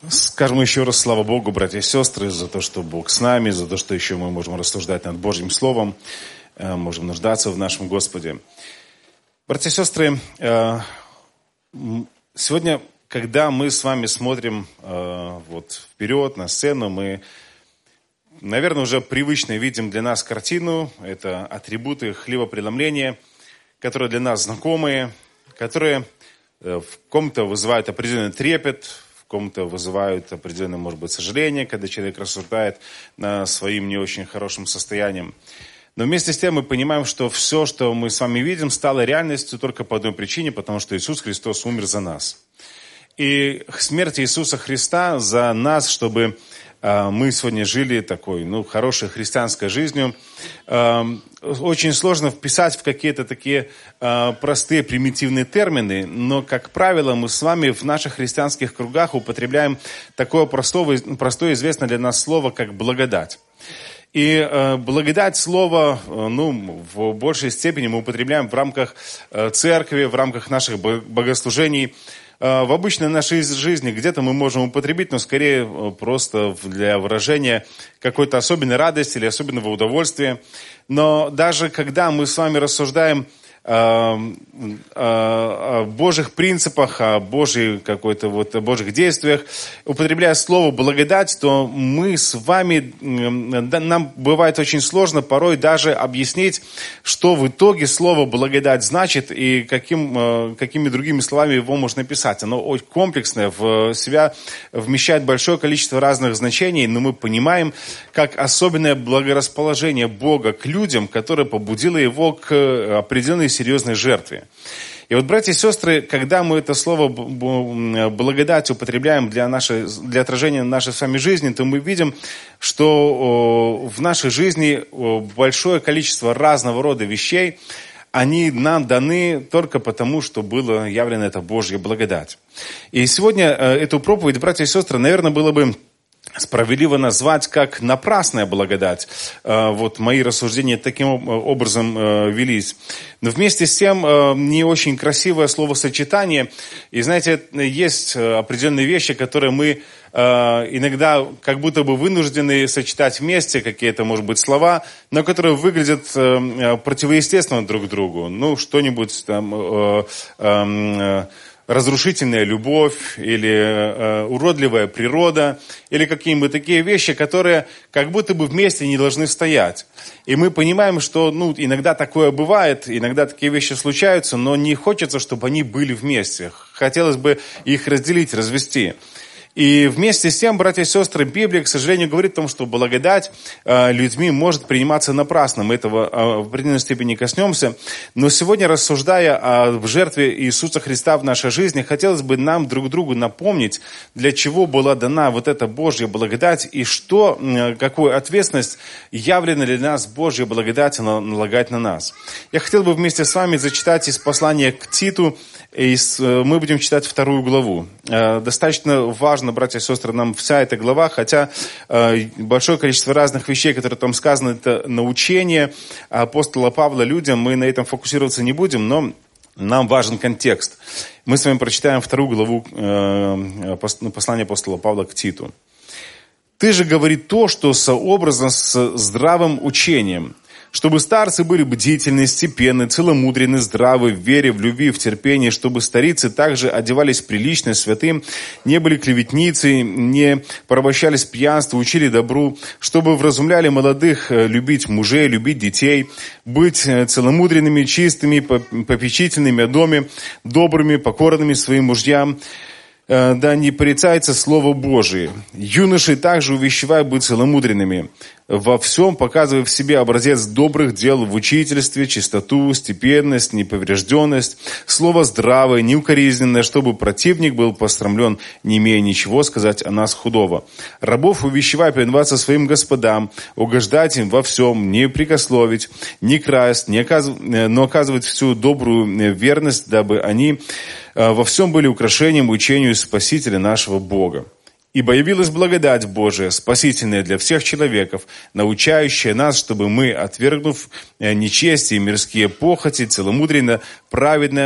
Скажем еще раз слава Богу, братья и сестры, за то, что Бог с нами, за то, что еще мы можем рассуждать над Божьим Словом, можем нуждаться в нашем Господе. Братья и сестры, сегодня, когда мы с вами смотрим вперед на сцену, мы, наверное, уже привычно видим для нас картину. Это атрибуты хлебопреломления, которые для нас знакомые, которые в ком-то вызывают определенный трепет, в ком-то вызывают определенное, может быть, сожаление, когда человек рассуждает своим не очень хорошим состоянием. Но вместе с тем мы понимаем, что все, что мы с вами видим, стало реальностью только по одной причине, потому что Иисус Христос умер за нас. И смерть Иисуса Христа за нас, чтобы мы сегодня жили такой, хорошей христианской жизнью, очень сложно вписать в какие-то такие простые, примитивные термины, но, как правило, мы с вами в наших христианских кругах употребляем такое простое известное для нас слово, как благодать. И благодать слова, в большей степени мы употребляем в рамках церкви, в рамках наших богослужений. В обычной нашей жизни где-то мы можем употребить, но скорее просто для выражения какой-то особенной радости или особенного удовольствия. Но даже когда мы с вами рассуждаем о Божьих принципах, о Божьих действиях, употребляя слово «благодать», то мы с вами, нам бывает очень сложно порой даже объяснить, что в итоге слово «благодать» значит и какими другими словами его можно писать. Оно очень комплексное, в себя вмещает большое количество разных значений, но мы понимаем, как особенное благорасположение Бога к людям, которое побудило его к определенной серьезной жертве. И вот, братья и сестры, когда мы это слово «благодать» употребляем для отражения нашей с вами жизни, то мы видим, что в нашей жизни большое количество разного рода вещей, они нам даны только потому, что было явлено это Божья благодать. И сегодня эту проповедь, братья и сестры, наверное, было бы справедливо назвать как напрасная благодать. Мои рассуждения таким образом велись. Но вместе с тем не очень красивое словосочетание. И знаете, есть определенные вещи, которые мы иногда как будто бы вынуждены сочетать вместе, какие-то, может быть, слова, но которые выглядят противоестественно друг другу. Что-нибудь там... разрушительная любовь или уродливая природа, или какие-нибудь такие вещи, которые как будто бы вместе не должны стоять. И мы понимаем, что иногда такое бывает, иногда такие вещи случаются, но не хочется, чтобы они были вместе. Хотелось бы их разделить, развести. И вместе с тем, братья и сестры, Библия, к сожалению, говорит о том, что благодать людьми может приниматься напрасно. Мы этого в определенной степени коснемся. Но сегодня, рассуждая о жертве Иисуса Христа в нашей жизни, хотелось бы нам друг другу напомнить, для чего была дана вот эта Божья благодать и какую ответственность явлена для нас Божья благодать налагать на нас. Я хотел бы вместе с вами зачитать из послания к Титу. Мы будем читать 2 главу. Достаточно важно, братья и сестры, нам вся эта глава, хотя большое количество разных вещей, которые там сказаны, это научение апостола Павла людям, мы на этом фокусироваться не будем, но нам важен контекст. Мы с вами прочитаем 2 главу послания апостола Павла к Титу. «Ты же говори то, что сообразно с здравым учением, чтобы старцы были бдительны, степенны, целомудренны, здравы в вере, в любви, в терпении, чтобы старицы также одевались прилично, святым, не были клеветницы, не порабощались пьянству, учили добру, чтобы вразумляли молодых любить мужей, любить детей, быть целомудренными, чистыми, попечительными о доме, добрыми, покорными своим мужьям, да не порицается Слово Божие. Юноши также увещевай быть целомудренными, во всем показывая в себе образец добрых дел в учительстве, чистоту, степенность, неповрежденность, слово здравое, неукоризненное, чтобы противник был посрамлен, не имея ничего сказать о нас худого. Рабов увещевай повиноваться своим господам, угождать им во всем, не прикословить, не красть, но оказывать всю добрую верность, дабы они во всем были украшением учению Спасителя нашего Бога. Ибо явилась благодать Божия, спасительная для всех человеков, научающая нас, чтобы мы, отвергнув нечестие и мирские похоти, целомудренно, праведно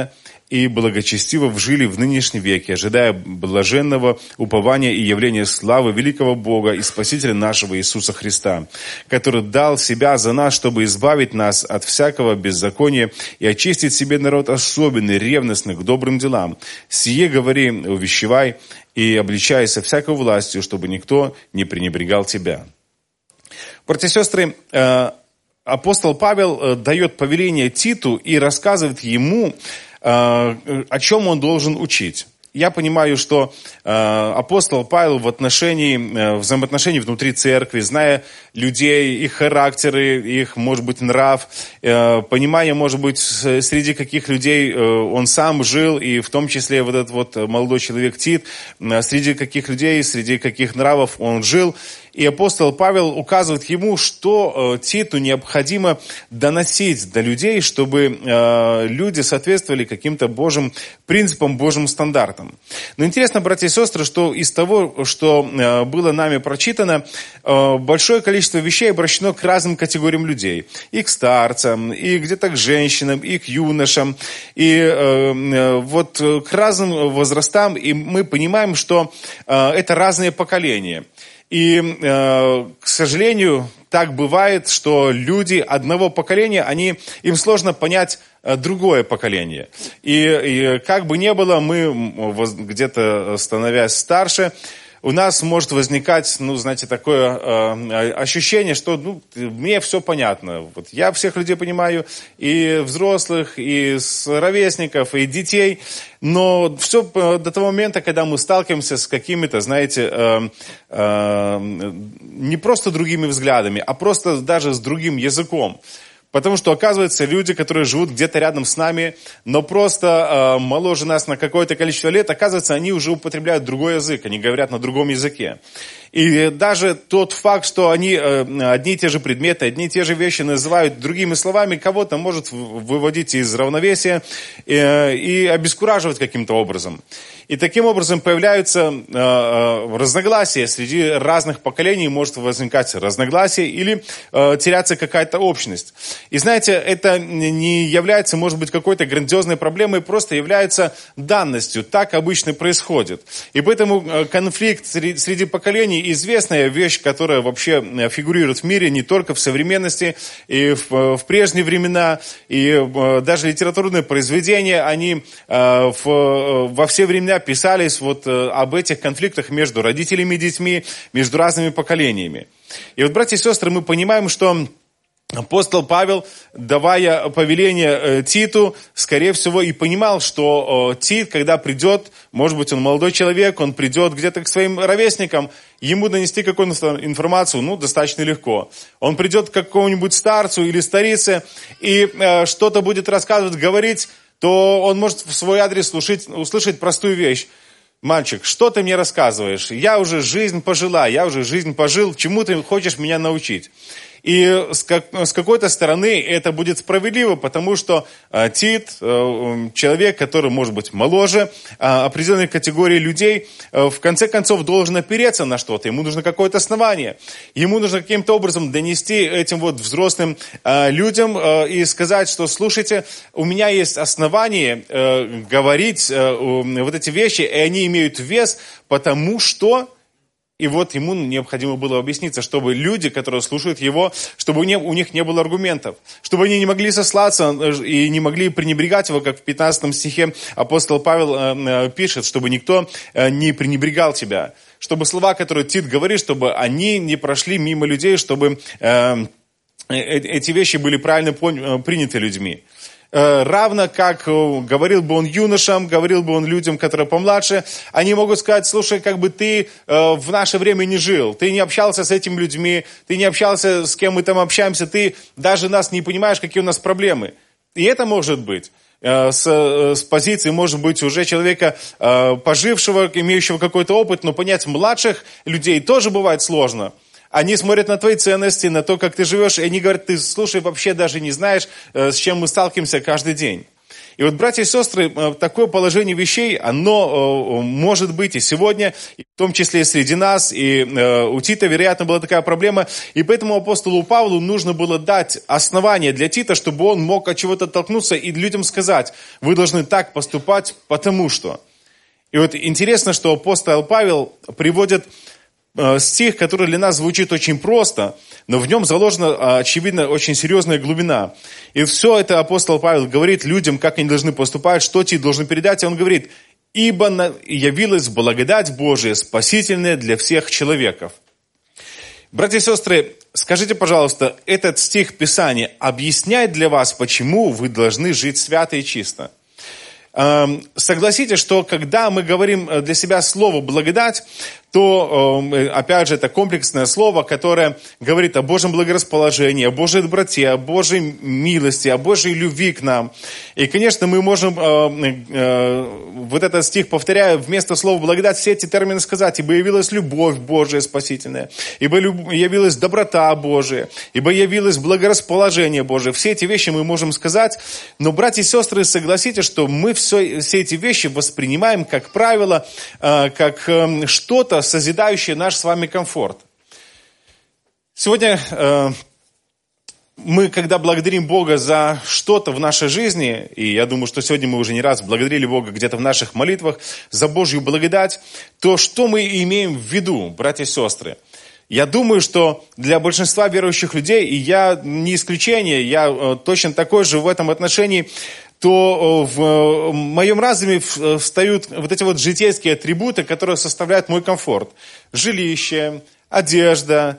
и благочестиво жили в нынешнем веке, ожидая блаженного упования и явления славы великого Бога и Спасителя нашего Иисуса Христа, который дал себя за нас, чтобы избавить нас от всякого беззакония и очистить себе народ особенный, ревностный к добрым делам. Сие говори, увещевай и обличайся всякой властью, чтобы никто не пренебрегал тебя». Братья и сестры, апостол Павел дает повеление Титу и рассказывает ему, о чем он должен учить. Я понимаю, что апостол Павел в взаимоотношении внутри церкви, зная людей, их характеры, их, может быть, нрав, понимая, может быть, среди каких людей он сам жил, и в том числе вот этот вот молодой человек Тит, среди каких людей, среди каких нравов он жил. И апостол Павел указывает ему, что Титу необходимо доносить до людей, чтобы люди соответствовали каким-то Божьим принципам, Божьим стандартам. Но интересно, братья и сестры, что из того, что было нами прочитано, большое количество вещей обращено к разным категориям людей. И к старцам, и где-то к женщинам, и к юношам, и вот к разным возрастам. И мы понимаем, что это разные поколения. И, к сожалению, так бывает, что люди одного поколения, им сложно понять другое поколение. И как бы ни было, мы где-то становясь старше, у нас может возникать, знаете, такое ощущение, что мне все понятно. Вот я всех людей понимаю, и взрослых, и ровесников, и детей. Но все до того момента, когда мы сталкиваемся с какими-то, знаете, не просто другими взглядами, а просто даже с другим языком. Потому что, оказывается, люди, которые живут где-то рядом с нами, но просто моложе нас на какое-то количество лет, оказывается, они уже употребляют другой язык, они говорят на другом языке. И даже тот факт, что они одни и те же предметы, одни и те же вещи называют другими словами, кого-то может выводить из равновесия и обескураживать каким-то образом. И таким образом появляются разногласия среди разных поколений, может возникать разногласие или теряться какая-то общность. И знаете, это не является, может быть, какой-то грандиозной проблемой, просто является данностью. Так обычно происходит. И поэтому конфликт среди поколений – известная вещь, которая вообще фигурирует в мире не только в современности, и в прежние времена, и даже литературные произведения, они во все времена писались вот об этих конфликтах между родителями и детьми, между разными поколениями. И вот, братья и сестры, мы понимаем, что апостол Павел, давая повеление Титу, скорее всего, и понимал, что Тит, когда придет, может быть, он молодой человек, он придет где-то к своим ровесникам, ему донести какую-то информацию, достаточно легко. Он придет к какому-нибудь старцу или старице и что-то будет рассказывать, говорить, то он может в свой адрес услышать простую вещь. Мальчик, что ты мне рассказываешь? Я уже жизнь пожила, я уже жизнь пожил, чему ты хочешь меня научить? И с какой-то стороны это будет справедливо, потому что Тит, человек, который может быть моложе определенной категории людей, в конце концов должен опереться на что-то, ему нужно какое-то основание. Ему нужно каким-то образом донести этим вот взрослым людям и сказать, что слушайте, у меня есть основание говорить вот эти вещи, и они имеют вес, потому что... И вот ему необходимо было объясниться, чтобы люди, которые слушают его, чтобы у них не было аргументов, чтобы они не могли сослаться и не могли пренебрегать его, как в 15 стихе апостол Павел пишет, чтобы никто не пренебрегал тебя, чтобы слова, которые Тит говорит, чтобы они не прошли мимо людей, чтобы эти вещи были правильно приняты людьми. Равно как говорил бы он юношам, говорил бы он людям, которые помладше, они могут сказать, слушай, как бы ты в наше время не жил, ты не общался с этими людьми, ты не общался с кем мы там общаемся, ты даже нас не понимаешь, какие у нас проблемы. И это может быть с позиции, может быть, уже человека пожившего, имеющего какой-то опыт, но понять младших людей тоже бывает сложно. Они смотрят на твои ценности, на то, как ты живешь, и они говорят, ты, слушай, вообще даже не знаешь, с чем мы сталкиваемся каждый день. И вот, братья и сестры, такое положение вещей, оно может быть и сегодня. в том числе и среди нас, и у Тита, вероятно, была такая проблема. И поэтому апостолу Павлу нужно было дать основание для Тита, чтобы он мог от чего-то оттолкнуться и людям сказать: вы должны так поступать, потому что. И вот интересно, что апостол Павел приводит стих, который для нас звучит очень просто, но в нем заложена, очевидно, очень серьезная глубина. И все это апостол Павел говорит людям, как они должны поступать, что Тит должен передать. И он говорит: «Ибо явилась благодать Божия, спасительная для всех человеков». Братья и сестры, скажите, пожалуйста, этот стих Писания объясняет для вас, почему вы должны жить свято и чисто? Согласитесь, что когда мы говорим для себя слово «благодать», то, опять же, это комплексное слово, которое говорит о Божьем благорасположении, о Божьей доброте, о Божьей милости, о Божьей любви к нам. И, конечно, мы можем, вот этот стих, повторяя, вместо слова «благодать» все эти термины сказать: «Ибо явилась любовь Божия спасительная, ибо явилась доброта Божия, ибо явилось благорасположение Божие». Все эти вещи мы можем сказать, но, братья и сестры, согласитесь, что мы все эти вещи воспринимаем, как правило, как что-то, созидающее наш с вами комфорт. Сегодня мы, когда благодарим Бога за что-то в нашей жизни, и я думаю, что сегодня мы уже не раз благодарили Бога где-то в наших молитвах за Божью благодать, то что мы имеем в виду, братья и сестры? Я думаю, что для большинства верующих людей, и я не исключение, я точно такой же в этом отношении, то в моем разуме встают вот эти вот житейские атрибуты, которые составляют мой комфорт. Жилище, одежда,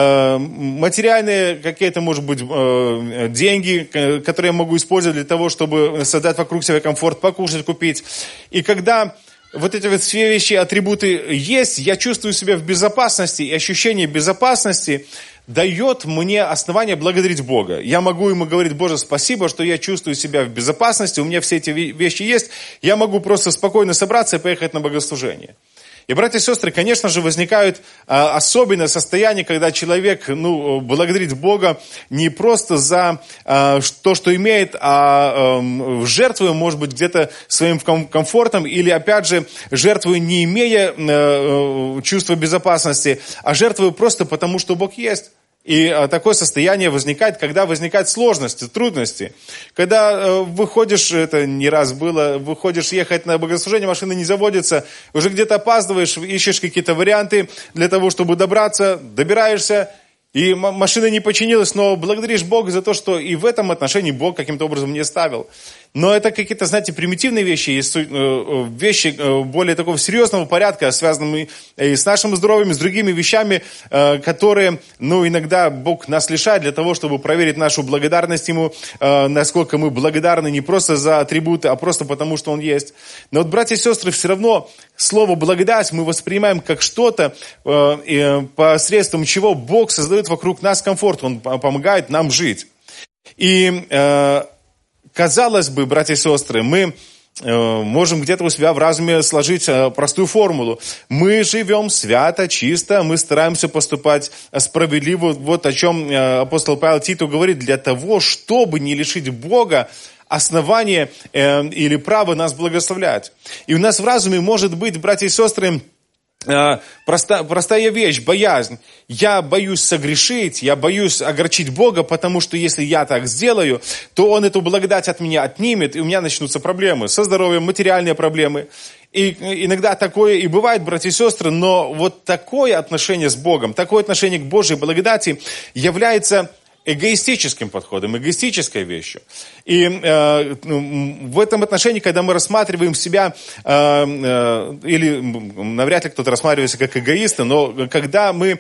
материальные какие-то, может быть, деньги, которые я могу использовать для того, чтобы создать вокруг себя комфорт, покушать, купить. И когда вот эти вот все вещи, атрибуты есть, я чувствую себя в безопасности, и ощущение безопасности дает мне основание благодарить Бога. Я могу ему говорить: Боже, спасибо, что я чувствую себя в безопасности, у меня все эти вещи есть, я могу просто спокойно собраться и поехать на богослужение. И, братья и сестры, конечно же, возникают особенные состояния, когда человек благодарит Бога не просто за то, что имеет, а жертвуя, может быть, где-то своим комфортом, или, опять же, жертвуя, не имея чувства безопасности, а жертвуя просто потому, что Бог есть. И такое состояние возникает, когда возникают сложности, трудности. Когда выходишь, это не раз было, выходишь ехать на богослужение, машина не заводится, уже где-то опаздываешь, ищешь какие-то варианты для того, чтобы добраться, добираешься, и машина не починилась, но благодаришь Бога за то, что и в этом отношении Бог каким-то образом не ставил. Но это какие-то, знаете, примитивные вещи, есть вещи более такого серьезного порядка, связанные и с нашим здоровьем, и с другими вещами, которые, иногда Бог нас лишает для того, чтобы проверить нашу благодарность Ему, насколько мы благодарны не просто за атрибуты, а просто потому, что Он есть. Но вот, братья и сестры, все равно слово «благодать» мы воспринимаем как что-то, посредством чего Бог создает вокруг нас комфорт, Он помогает нам жить. И казалось бы, братья и сестры, мы можем где-то у себя в разуме сложить простую формулу. Мы живем свято, чисто, мы стараемся поступать справедливо. Вот о чем апостол Павел Титу говорит: для того, чтобы не лишить Бога основания или права нас благословлять. И у нас в разуме может быть, братья и сестры, простая вещь, боязнь. Я боюсь согрешить, я боюсь огорчить Бога, потому что если я так сделаю, то Он эту благодать от меня отнимет, и у меня начнутся проблемы со здоровьем, материальные проблемы. И иногда такое и бывает, братья и сестры, но вот такое отношение с Богом, такое отношение к Божьей благодати является эгоистическим подходом, эгоистической вещью. И в этом отношении, когда мы рассматриваем себя, или навряд ли кто-то рассматривается как эгоиста, но когда мы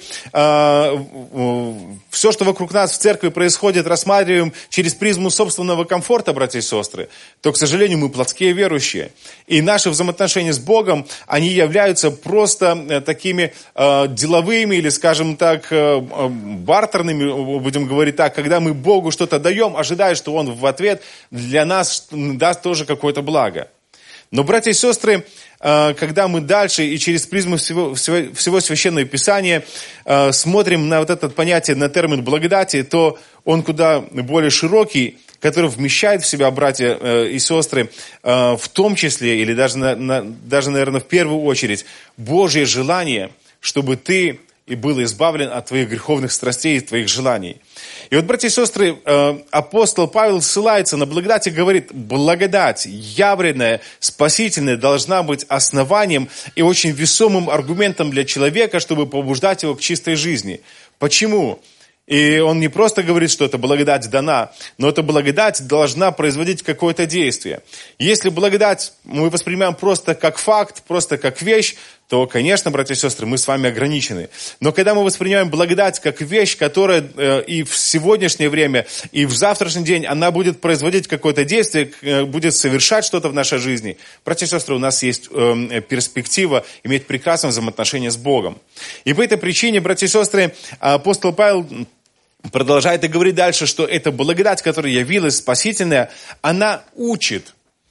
все, что вокруг нас в церкви происходит, рассматриваем через призму собственного комфорта, братья и сестры, то, к сожалению, мы плотские верующие. И наши взаимоотношения с Богом, они являются просто такими деловыми или, скажем так, бартерными, будем говорить так, когда мы Богу что-то даем, ожидая, что Он в ответ для нас даст тоже какое-то благо. Но, братья и сестры, когда мы дальше и через призму всего Священного Писания смотрим на вот это понятие, на термин благодати, то он куда более широкий, который вмещает в себя, братья и сестры, в том числе, или даже, наверное, в первую очередь, Божье желание, чтобы ты и был избавлен от твоих греховных страстей и твоих желаний. И вот, братья и сестры, апостол Павел ссылается на благодать и говорит, благодать явленная, спасительная, должна быть основанием и очень весомым аргументом для человека, чтобы побуждать его к чистой жизни. Почему? И он не просто говорит, что эта благодать дана, но эта благодать должна производить какое-то действие. Если благодать мы воспринимаем просто как факт, просто как вещь, то, конечно, братья и сестры, мы с вами ограничены. Но когда мы воспринимаем благодать как вещь, которая и в сегодняшнее время, и в завтрашний день, она будет производить какое-то действие, будет совершать что-то в нашей жизни, братья и сестры, у нас есть перспектива иметь прекрасное взаимоотношение с Богом. И по этой причине, братья и сестры, апостол Павел продолжает и говорит дальше, что эта благодать, которая явилась спасительная, она учит.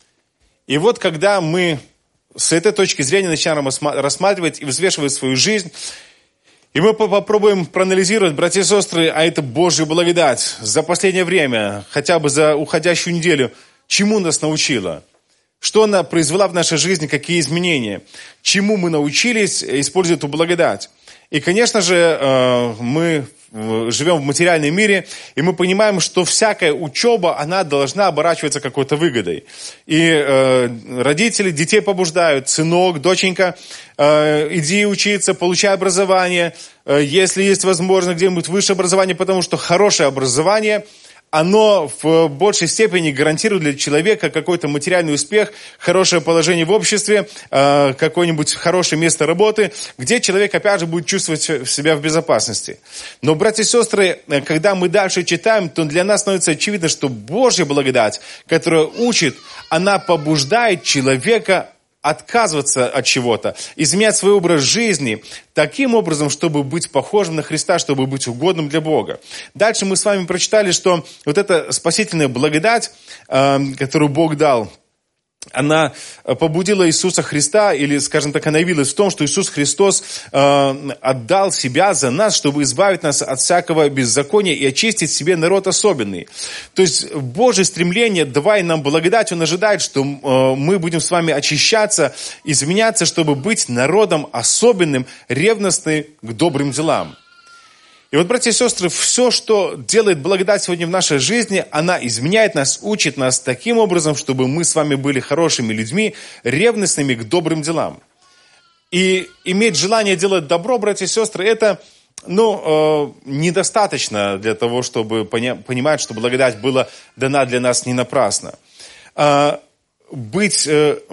И вот когда мы с этой точки зрения начинаем рассматривать и взвешивать свою жизнь, и мы попробуем проанализировать, братья и сестры, а это Божья благодать за последнее время, хотя бы за уходящую неделю, чему нас научила? Что она произвела в нашей жизни, какие изменения? Чему мы научились, используя эту благодать? И, конечно же, мы живем в материальном мире, и мы понимаем, что всякая учеба, она должна оборачиваться какой-то выгодой. И родители детей побуждают, сынок, доченька, иди учиться, получай образование, если есть возможность где-нибудь высшее образование, потому что хорошее образование, оно в большей степени гарантирует для человека какой-то материальный успех, хорошее положение в обществе, какое-нибудь хорошее место работы, где человек, опять же, будет чувствовать себя в безопасности. Но, братья и сестры, когда мы дальше читаем, то для нас становится очевидно, что Божья благодать, которая учит, она побуждает человека отказываться от чего-то, изменять свой образ жизни таким образом, чтобы быть похожим на Христа, чтобы быть угодным для Бога. Дальше мы с вами прочитали, что вот эта спасительная благодать, которую Бог дал, она побудила Иисуса Христа, или, скажем так, она явилась в том, что Иисус Христос отдал себя за нас, чтобы избавить нас от всякого беззакония и очистить себе народ особенный. То есть Божье стремление, давая нам благодать, Он ожидает, что мы будем с вами очищаться, изменяться, чтобы быть народом особенным, ревностным к добрым делам. И вот, братья и сестры, все, что делает благодать сегодня в нашей жизни, она изменяет нас, учит нас таким образом, чтобы мы с вами были хорошими людьми, ревностными к добрым делам. И иметь желание делать добро, братья и сестры, это, недостаточно для того, чтобы понимать, что благодать была дана для нас не напрасно. Быть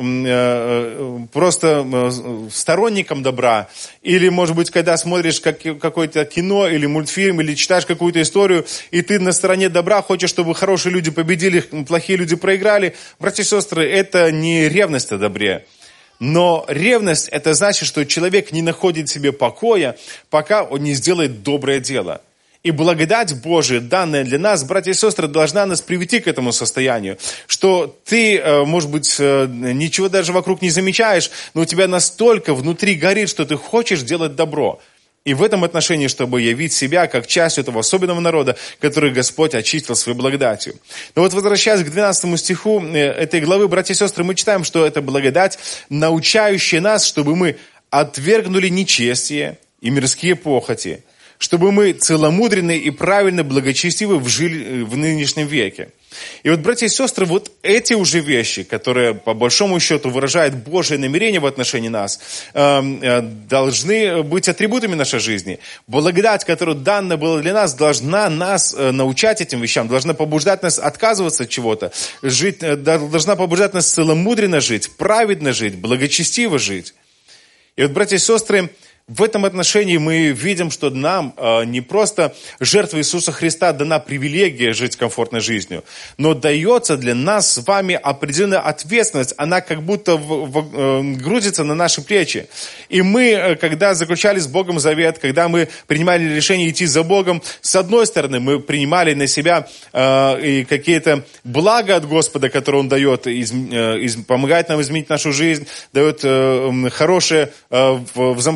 просто сторонником добра, или, может быть, когда смотришь какое-то кино или мультфильм, или читаешь какую-то историю, и ты на стороне добра, хочешь, чтобы хорошие люди победили, плохие люди проиграли, братья и сестры, это не ревность о добре. Но ревность, это значит, что человек не находит себе покоя, пока он не сделает доброе дело. И благодать Божия, данная для нас, братья и сестры, должна нас привести к этому состоянию, что ты, может быть, ничего даже вокруг не замечаешь, но у тебя настолько внутри горит, что ты хочешь делать добро. И в этом отношении, чтобы явить себя как часть этого особенного народа, который Господь очистил своей благодатью. Но вот возвращаясь к 12 стиху этой главы, братья и сестры, мы читаем, что это благодать, научающая нас, чтобы мы отвергнули нечестие и мирские похоти, чтобы мы целомудренны и правильно, благочестивы жили в нынешнем веке. И вот, братья и сестры, вот эти уже вещи, которые по большому счету выражают Божие намерение в отношении нас, должны быть атрибутами нашей жизни. Благодать, которая дана была для нас, должна нас научать этим вещам, должна побуждать нас отказываться от чего-то, должна побуждать нас целомудренно жить, праведно жить, благочестиво жить. И вот, братья и сестры, в этом отношении мы видим, что нам не просто жертва Иисуса Христа дана привилегия жить комфортной жизнью, но дается для нас с вами определенная ответственность, она как будто грузится на наши плечи. И мы, когда заключали с Богом завет, когда мы принимали решение идти за Богом, с одной стороны, мы принимали на себя и какие-то блага от Господа, которые Он дает, помогает нам изменить нашу жизнь, дает хорошее взаимоотношения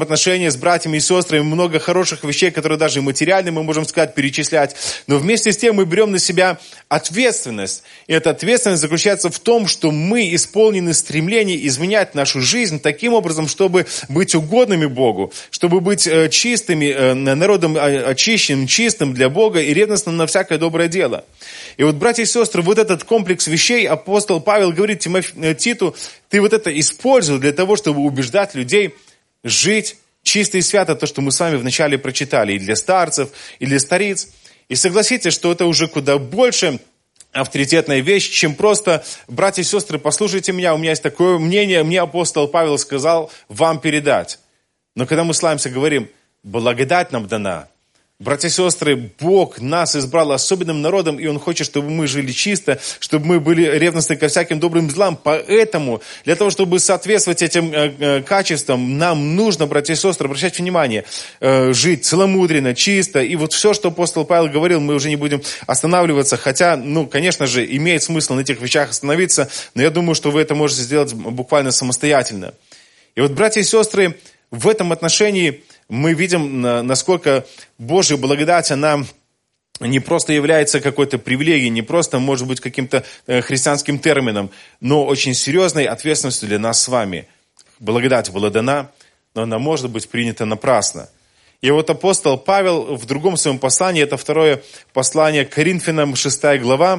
общение с братьями и сестрами, много хороших вещей, которые даже и материальные, мы можем сказать, перечислять. Но вместе с тем мы берем на себя ответственность. И эта ответственность заключается в том, что мы исполнены стремления изменять нашу жизнь таким образом, чтобы быть угодными Богу, чтобы быть чистыми, народом очищенным, чистым для Бога и ревностным на всякое доброе дело. И вот, братья и сестры, вот этот комплекс вещей апостол Павел говорит Титу, ты вот это используй для того, чтобы убеждать людей жить чисто и свято, то, что мы с вами вначале прочитали, и для старцев, и для стариц. И согласитесь, что это уже куда больше авторитетная вещь, чем просто, братья и сестры, послушайте меня, у меня есть такое мнение, мне апостол Павел сказал вам передать. Но когда мы славимся, говорим, благодать нам дана. Братья и сестры, Бог нас избрал особенным народом, и Он хочет, чтобы мы жили чисто, чтобы мы были ревностны ко всяким добрым делам. Поэтому, для того, чтобы соответствовать этим качествам, нам нужно, братья и сестры, обращать внимание, жить целомудренно, чисто. И вот все, что апостол Павел говорил, мы уже не будем останавливаться. Хотя, конечно же, имеет смысл на этих вещах остановиться, но я думаю, что вы это можете сделать буквально самостоятельно. И вот, братья и сестры, в этом отношении мы видим, насколько Божья благодать, она не просто является какой-то привилегией, не просто, может быть, каким-то христианским термином, но очень серьезной ответственностью для нас с вами. Благодать была дана, но она может быть принята напрасно. И вот апостол Павел в другом своем послании, это второе послание к Коринфянам, 6 глава,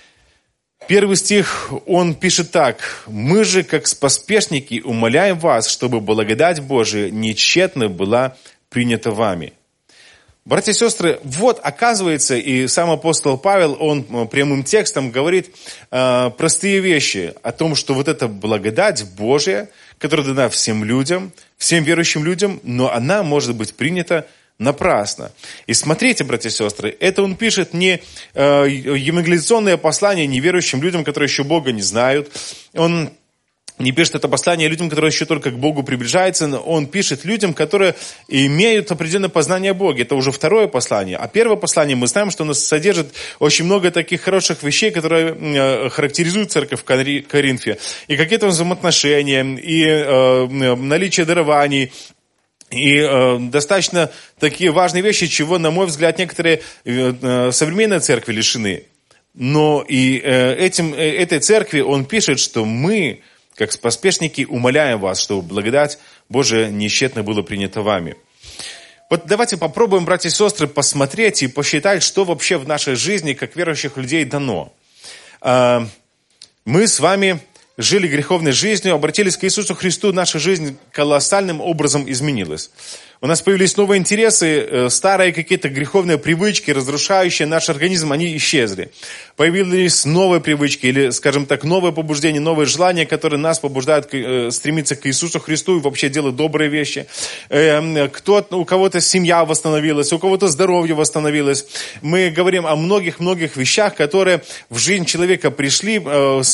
1 стих, он пишет так. «Мы же, как поспешники, умоляем вас, чтобы благодать Божия нечетно была принята вами». Братья и сестры, вот оказывается, и сам апостол Павел, он прямым текстом говорит простые вещи о том, что вот эта благодать Божия, которая дана всем людям, всем верующим людям, но она может быть принята напрасно. И смотрите, братья и сестры, это он пишет не евангелизационное послание неверующим людям, которые еще Бога не знают. Он не пишет это послание людям, которые еще только к Богу приближаются, но он пишет людям, которые имеют определенное познание о Боге. Это уже второе послание. А первое послание, мы знаем, что оно содержит очень много таких хороших вещей, которые характеризуют церковь в Коринфе. И какие-то взаимоотношения, и наличие дарований, и достаточно такие важные вещи, чего, на мой взгляд, некоторые современные церкви лишены. Но и этой церкви он пишет, что мы, как поспешники, умоляем вас, чтобы благодать Божия нечетно была принята вами. Вот давайте попробуем, братья и сестры, посмотреть и посчитать, что вообще в нашей жизни, как верующих людей, дано. Мы с вами жили греховной жизнью, обратились к Иисусу Христу, наша жизнь колоссальным образом изменилась. У нас появились новые интересы, старые какие-то греховные привычки, разрушающие наш организм, они исчезли. Появились новые привычки, или, скажем так, новые побуждения, новые желания, которые нас побуждают стремиться к Иисусу Христу и вообще делать добрые вещи. У кого-то семья восстановилась, у кого-то здоровье восстановилось. Мы говорим о многих-многих вещах, которые в жизнь человека пришли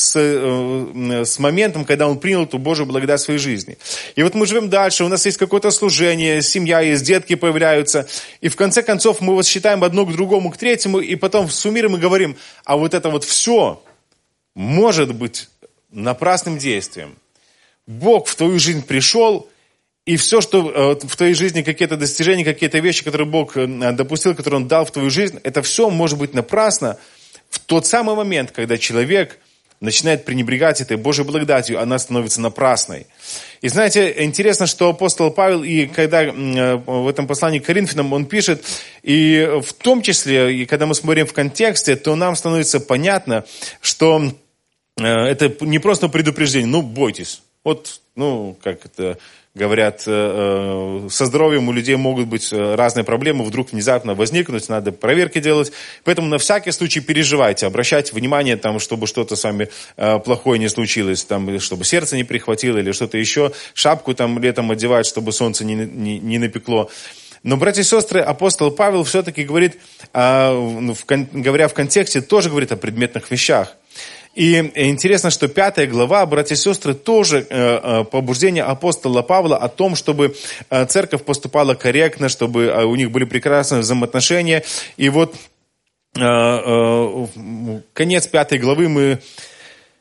с моментом, когда он принял эту Божию благодать в своей жизни. И вот мы живем дальше, у нас есть какое-то служение, семья есть, детки появляются. И в конце концов мы вот считаем одно к другому, к третьему, и потом суммируем и говорим, а вот это вот все может быть напрасным действием. Бог в твою жизнь пришел, и все, что в твоей жизни, какие-то достижения, какие-то вещи, которые Бог допустил, которые Он дал в твою жизнь, это все может быть напрасно в тот самый момент, когда человек начинает пренебрегать этой Божьей благодатью, она становится напрасной. И знаете, интересно, что апостол Павел, и когда в этом послании к Коринфянам он пишет, и в том числе, и когда мы смотрим в контексте, то нам становится понятно, что это не просто предупреждение, бойтесь. Вот, как это говорят, со здоровьем у людей могут быть разные проблемы, вдруг внезапно возникнуть, надо проверки делать. Поэтому на всякий случай переживайте, обращайте внимание, чтобы что-то с вами плохое не случилось, чтобы сердце не прихватило или что-то еще, шапку летом одевать, чтобы солнце не напекло. Но, братья и сестры, апостол Павел все-таки говорит, говоря в контексте, тоже говорит о предметных вещах. И интересно, что 5 глава, братья и сестры, тоже побуждение апостола Павла о том, чтобы церковь поступала корректно, чтобы у них были прекрасные взаимоотношения. И вот конец 5 главы мы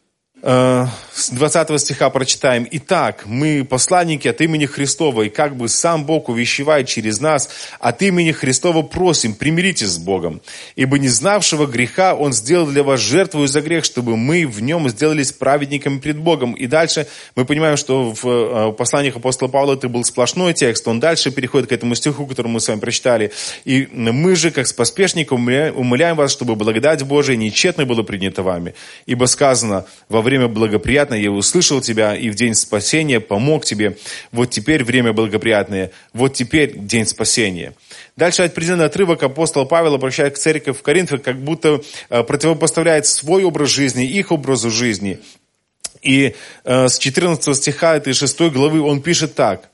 с 20 стиха прочитаем. «Итак, мы посланники от имени Христова, и как бы сам Бог увещевает через нас, от имени Христова просим, примиритесь с Богом. Ибо не знавшего греха Он сделал для вас жертву за грех, чтобы мы в нем сделались праведниками пред Богом». И дальше мы понимаем, что в посланиях апостола Павла это был сплошной текст. Он дальше переходит к этому стиху, который мы с вами прочитали. «И мы же, как с поспешником, умоляем вас, чтобы благодать Божия нечетно была принята вами. Ибо сказано, во время благоприятное я услышал тебя, и в день спасения помог тебе. Вот теперь время благоприятное, вот теперь день спасения». Дальше определенный отрывок апостол Павел обращает к церкви в Коринфе, как будто противопоставляет свой образ жизни их образу жизни. И с 14 стиха этой 6 главы он пишет так.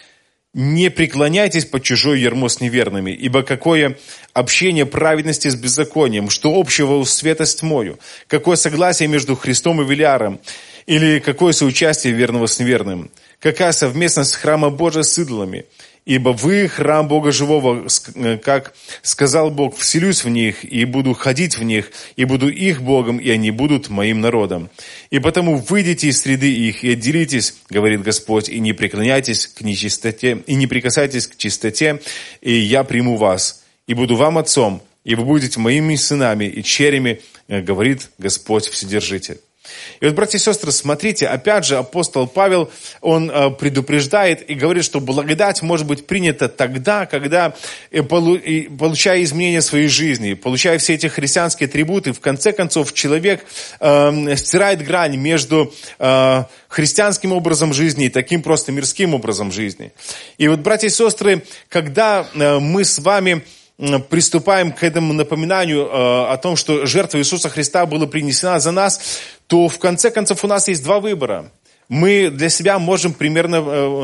«Не преклоняйтесь под чужое ярмо с неверными, ибо какое общение праведности с беззаконием, что общего у света с тьмою, какое согласие между Христом и Велиаром, или какое соучастие верного с неверным, какая совместность храма Божия с идолами. Ибо вы храм Бога живого, как сказал Бог, вселюсь в них, и буду ходить в них, и буду их Богом, и они будут моим народом. И потому выйдите из среды их, и отделитесь, говорит Господь, и не преклоняйтесь к нечистоте, и не прикасайтесь к чистоте, и я приму вас, и буду вам отцом, и вы будете моими сынами и черями, говорит Господь Вседержитель». И вот, братья и сестры, смотрите, опять же, апостол Павел, он предупреждает и говорит, что благодать может быть принята тогда, когда, получая изменения своей жизни, получая все эти христианские атрибуты, в конце концов, человек стирает грань между христианским образом жизни и таким просто мирским образом жизни. И вот, братья и сестры, когда мы с вами приступаем к этому напоминанию о том, что жертва Иисуса Христа была принесена за нас, то в конце концов у нас есть два выбора. Мы для себя можем примерно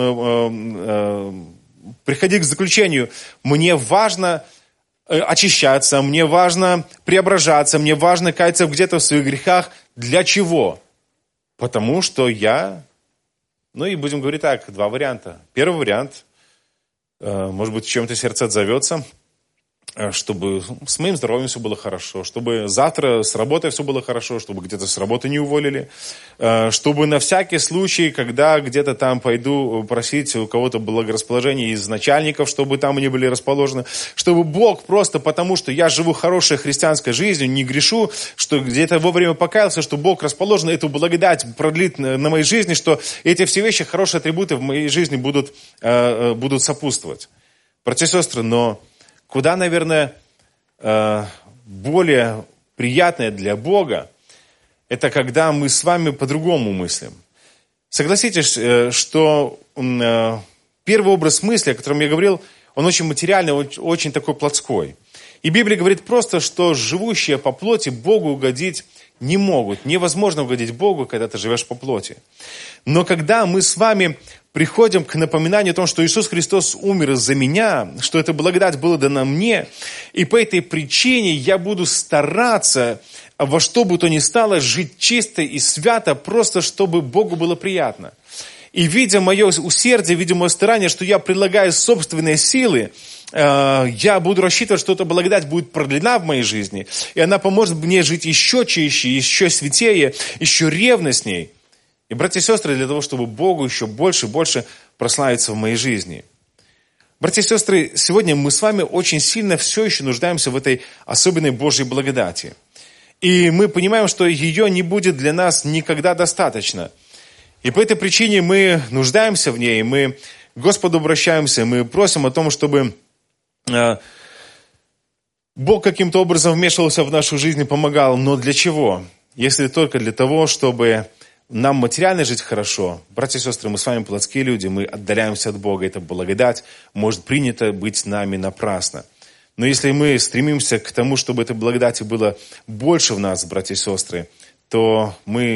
приходить к заключению: мне важно очищаться, мне важно преображаться, мне важно каяться где-то в своих грехах. Для чего? Потому что я... и будем говорить так, два варианта. Первый вариант, может быть, в чем-то сердце отзовется, чтобы с моим здоровьем все было хорошо, чтобы завтра с работой все было хорошо, чтобы где-то с работы не уволили, чтобы на всякий случай, когда где-то там пойду просить у кого-то благорасположения из начальников, чтобы там они были расположены, чтобы Бог просто потому, что я живу хорошей христианской жизнью, не грешу, что где-то вовремя покаялся, что Бог расположен, эту благодать продлит на моей жизни, что эти все вещи, хорошие атрибуты в моей жизни будут сопутствовать. Братья и сестры, но куда, наверное, более приятное для Бога, это когда мы с вами по-другому мыслим. Согласитесь, что первый образ мысли, о котором я говорил, он очень материальный, очень такой плотской. И Библия говорит просто, что живущие по плоти Богу угодить не могут. Невозможно угодить Богу, когда ты живешь по плоти. Но когда мы с вами приходим к напоминанию о том, что Иисус Христос умер за меня, что эта благодать была дана мне, и по этой причине я буду стараться во что бы то ни стало жить чисто и свято, просто чтобы Богу было приятно. И видя мое усердие, видя мое старание, что я предлагаю собственные силы, я буду рассчитывать, что эта благодать будет продлена в моей жизни, и она поможет мне жить еще чище, еще святее, еще ревностней. И, братья и сестры, для того, чтобы Богу еще больше и больше прославиться в моей жизни. Братья и сестры, сегодня мы с вами очень сильно все еще нуждаемся в этой особенной Божьей благодати. И мы понимаем, что ее не будет для нас никогда достаточно. И по этой причине мы нуждаемся в ней, мы к Господу обращаемся, мы просим о том, чтобы Бог каким-то образом вмешивался в нашу жизнь и помогал. Но для чего? Если только для того, чтобы нам материально жить хорошо. Братья и сестры, мы с вами плотские люди, мы отдаляемся от Бога. Эта благодать может принята быть нами напрасно. Но если мы стремимся к тому, чтобы этой благодати было больше в нас, братья и сестры, то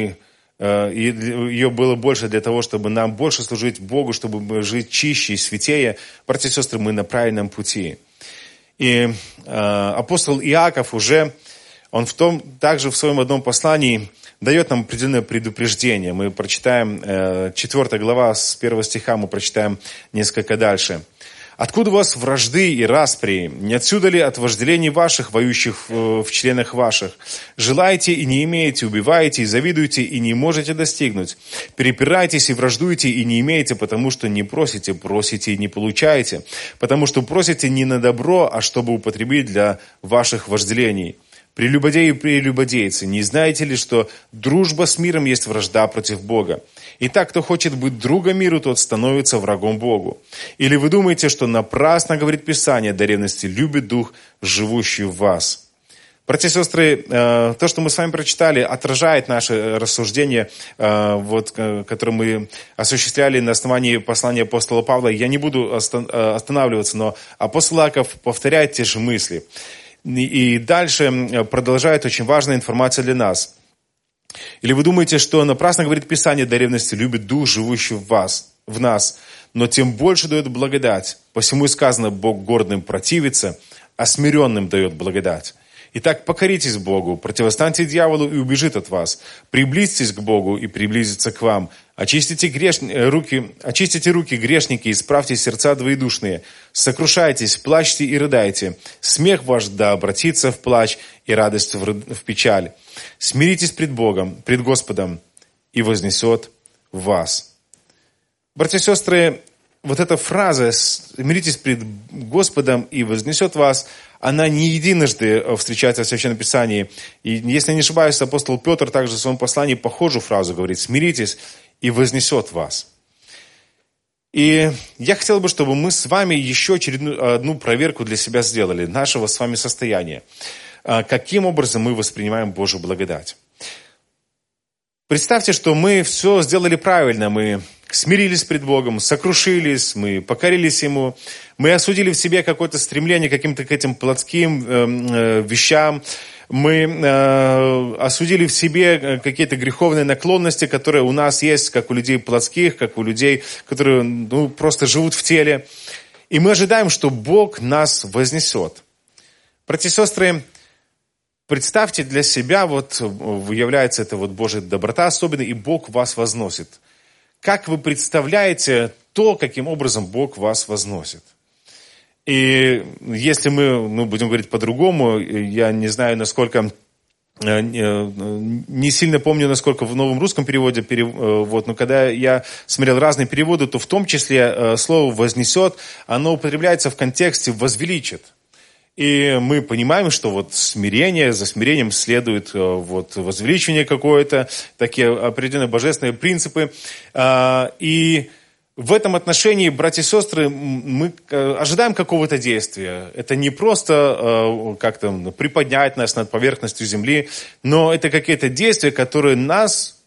ее было больше для того, чтобы нам больше служить Богу, чтобы жить чище и святее. Братья и сестры, мы на правильном пути. И апостол Иаков также в своем одном послании дает нам определенное предупреждение. Мы прочитаем 4 глава с 1 стиха, мы прочитаем несколько дальше. Откуда у вас вражды и распри? Не отсюда ли от вожделений ваших, воюющих в членах ваших? Желаете и не имеете, убиваете и завидуете и не можете достигнуть. Перепираетесь и враждуете и не имеете, потому что не просите, просите и не получаете. Потому что просите не на добро, а чтобы употребить для ваших вожделений. Прелюбодеи и прелюбодейцы, не знаете ли, что дружба с миром есть вражда против Бога? Итак, кто хочет быть другом миру, тот становится врагом Богу. Или вы думаете, что напрасно говорит Писание, до ревности любит Дух, живущий в вас? Братья и сестры, то, что мы с вами прочитали, отражает наше рассуждение, которое мы осуществляли на основании послания апостола Павла. Я не буду останавливаться, но апостол Иаков повторяет те же мысли. И дальше продолжает очень важная информация для нас. Или вы думаете, что напрасно говорит Писание, до ревности любит Дух, живущий в нас, но тем больше дает благодать. Посему и сказано, Бог гордым противится, а смиренным дает благодать. Итак, покоритесь Богу, противостаньте дьяволу и убежит от вас. Приблизьтесь к Богу и приблизится к вам. Очистите руки, грешники, исправьте сердца двоедушные. Сокрушайтесь, плачьте и рыдайте. Смех ваш да обратится в плач и радость в печаль. Смиритесь пред Богом, пред Господом, и вознесет вас. Братья и сестры, вот эта фраза «смиритесь пред Господом и вознесет вас», она не единожды встречается в Священном Писании. И если не ошибаюсь, апостол Петр также в своем послании похожую фразу говорит «смиритесь и вознесет вас». И я хотел бы, чтобы мы с вами еще одну проверку для себя сделали, нашего с вами состояния. Каким образом мы воспринимаем Божью благодать? Представьте, что мы все сделали правильно, мы смирились пред Богом, сокрушились, мы покорились Ему, мы осудили в себе какое-то стремление к каким-то к этим плотским вещам, мы осудили в себе какие-то греховные наклонности, которые у нас есть, как у людей плотских, как у людей, которые просто живут в теле. И мы ожидаем, что Бог нас вознесет. Братья и сестры, представьте для себя, является это Божья доброта особенно, и Бог вас возносит. Как вы представляете то, каким образом Бог вас возносит? И если мы будем говорить по-другому, я не знаю, насколько, не сильно помню, насколько в новом русском переводе, но когда я смотрел разные переводы, то в том числе слово «вознесет», оно употребляется в контексте «возвеличит». И мы понимаем, что смирение, за смирением следует возвеличивание какое-то, такие определенные божественные принципы. И в этом отношении, братья и сестры, мы ожидаем какого-то действия. Это не просто как-то приподнять нас над поверхностью земли, но это какие-то действия, которые нас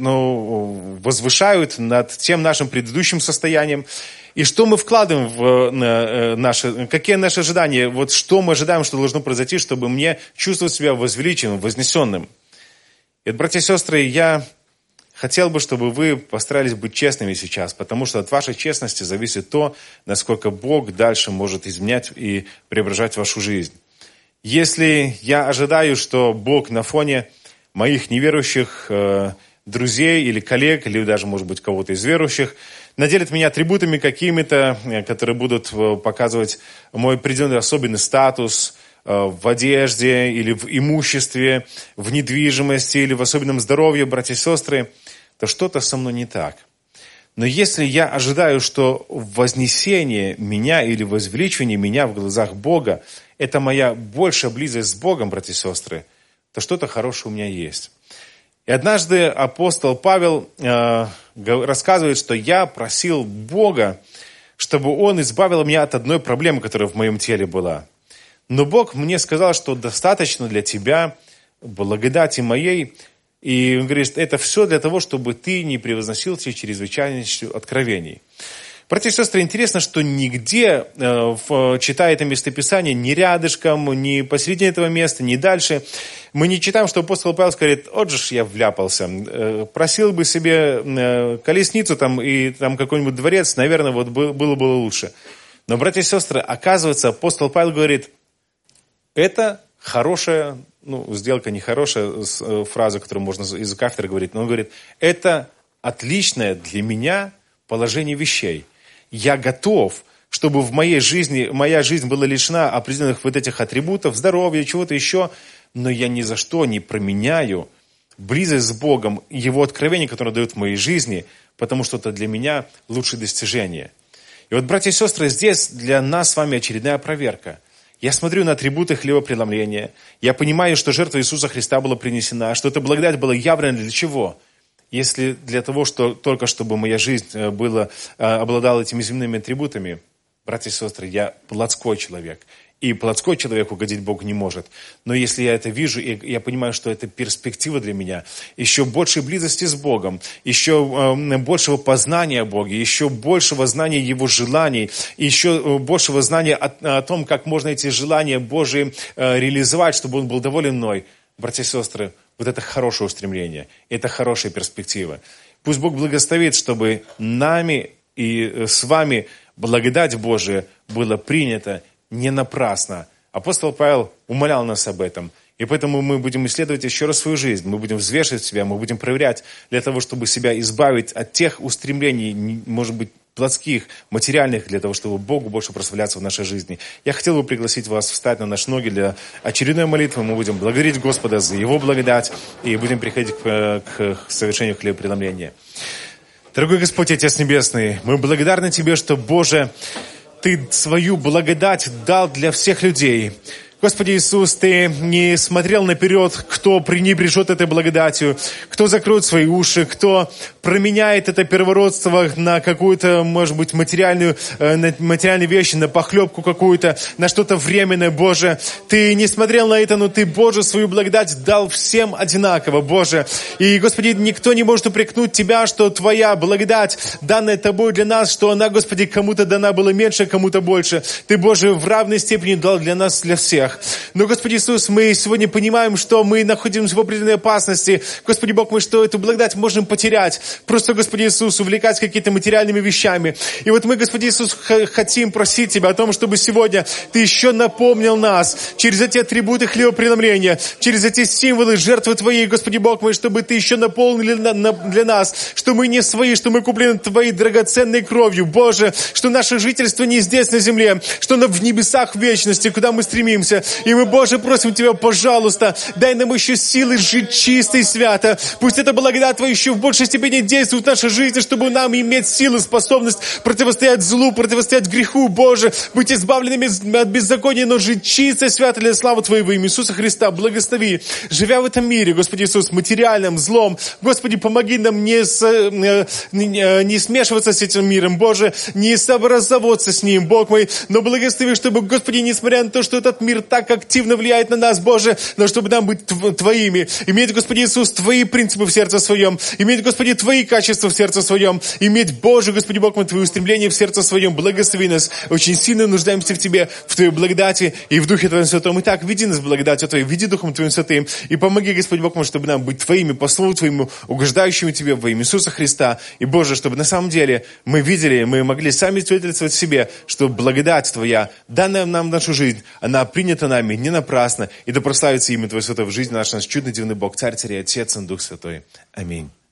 возвышают над тем нашим предыдущим состоянием. И что мы вкладываем в наши, какие наши ожидания, что мы ожидаем, что должно произойти, чтобы мне чувствовать себя возвеличенным, вознесенным. И, братья и сестры, я хотел бы, чтобы вы постарались быть честными сейчас, потому что от вашей честности зависит то, насколько Бог дальше может изменять и преображать вашу жизнь. Если я ожидаю, что Бог на фоне моих неверующих друзей или коллег, или даже, может быть, кого-то из верующих, наделит меня атрибутами какими-то, которые будут показывать мой определенный особенный статус в одежде или в имуществе, в недвижимости или в особенном здоровье, братья и сестры, то что-то со мной не так. Но если я ожидаю, что вознесение меня или возвеличивание меня в глазах Бога – это моя большая близость с Богом, братья и сестры, то что-то хорошее у меня есть. И однажды апостол Павел рассказывает, что я просил Бога, чтобы Он избавил меня от одной проблемы, которая в моем теле была. Но Бог мне сказал, что достаточно для тебя благодати моей. И Он говорит, это все для того, чтобы ты не превозносился чрезвычайностью откровений. Братья и сестры, интересно, что нигде, читая это местописание, ни рядышком, ни посередине этого места, ни дальше, мы не читаем, что апостол Павел говорит, вот же ж я вляпался, просил бы себе колесницу и какой-нибудь дворец, наверное, было бы лучше. Но, братья и сестры, оказывается, апостол Павел говорит, это хорошая, сделка нехорошая фраза, которую можно из кафедры говорить, но он говорит, это отличное для меня положение вещей. Я готов, чтобы в моей жизни, моя жизнь была лишена определенных вот этих атрибутов, здоровья, чего-то еще, но я ни за что не променяю близость с Богом, Его откровение, которое дает в моей жизни, потому что это для меня лучшее достижение. И вот, братья и сестры, здесь для нас с вами очередная проверка. Я смотрю на атрибуты хлебопреломления. Я понимаю, что жертва Иисуса Христа была принесена, что эта благодать была явлена для чего? Если для того, что только чтобы моя жизнь обладала этими земными атрибутами, братья и сестры, я плотской человек. И плотской человек угодить Богу не может. Но если я это вижу, и я понимаю, что это перспектива для меня, еще большей близости с Богом, еще большего познания о Боге, еще большего знания Его желаний, еще большего знания о том, как можно эти желания Божьи реализовать, чтобы Он был доволен мной. Братья и сестры, вот это хорошее устремление, это хорошая перспектива. Пусть Бог благословит, чтобы нами и с вами благодать Божия была принята не напрасно. Апостол Павел умолял нас об этом. И поэтому мы будем исследовать еще раз свою жизнь. Мы будем взвешивать себя, мы будем проверять для того, чтобы себя избавить от тех устремлений, может быть, плотских, материальных, для того, чтобы Богу больше прославляться в нашей жизни. Я хотел бы пригласить вас встать на наши ноги для очередной молитвы. Мы будем благодарить Господа за Его благодать и будем приходить к совершению хлебопреломления. Дорогой Господь, Отец Небесный, мы благодарны Тебе, что, Боже, Ты свою благодать дал для всех людей. Господи Иисус, Ты не смотрел наперед, кто пренебрежет этой благодатью, кто закроет свои уши, кто променяет это первородство на какую-то, может быть, материальную вещь, на похлебку какую-то, на что-то временное, Боже. Ты не смотрел на это, но Ты, Боже, свою благодать дал всем одинаково, Боже. И, Господи, никто не может упрекнуть Тебя, что Твоя благодать, данная Тобой для нас, что она, Господи, кому-то дана была меньше, кому-то больше. Ты, Боже, в равной степени дал для нас, для всех. Но, Господи Иисус, мы сегодня понимаем, что мы находимся в определенной опасности. Господи Бог мой, что эту благодать можем потерять. Просто, Господи Иисус, увлекать какими-то материальными вещами. И вот мы, Господи Иисус, хотим просить Тебя о том, чтобы сегодня Ты еще напомнил нас через эти атрибуты хлебопреломления, через эти символы жертвы Твоей, Господи Бог мой, чтобы Ты еще наполнили для нас, что мы не свои, что мы куплены Твоей драгоценной кровью. Боже, что наше жительство не здесь на земле, что оно в небесах в вечности, куда мы стремимся. И мы, Боже, просим Тебя, пожалуйста, дай нам еще силы жить чисто и свято. Пусть эта благодать Твоя еще в большей степени действует в нашей жизни, чтобы нам иметь силы, способность противостоять злу, противостоять греху, Боже, быть избавленными от беззакония, но жить чисто и свято для славы Твоего имени Иисуса Христа. Благослови, живя в этом мире, Господи Иисус, материальным, злом. Господи, помоги нам не смешиваться с этим миром, Боже, не сообразовываться с ним, Бог мой, но благослови, чтобы, Господи, несмотря на то, что этот мир так активно влияет на нас, Боже, но чтобы нам быть Твоими, иметь, Господи Иисус, Твои принципы в сердце своем, иметь, Господи, Твои качества в сердце своем, иметь, Боже, Господи Бог мой, Твои устремления в сердце своем, благослови нас, очень сильно нуждаемся в Тебе, в Твоей благодати и в Духе Твоем Святом. Итак, веди нас в благодатью Твоей, веди Духом Твоим Святым и помоги, Господи Бог мой, чтобы нам быть Твоими, по Слову Твоему, угождающими Тебе во имя Иисуса Христа. И, Боже, чтобы на самом деле мы видели, мы могли сами свидетельствовать себе, что благодать Твоя, данная нам в нашу жизнь, она принята нами не напрасно, и да прославится имя Твое Святое в жизни нашей, наш чудный дивный Бог, Царь, Царей, Отец и Дух Святой. Аминь.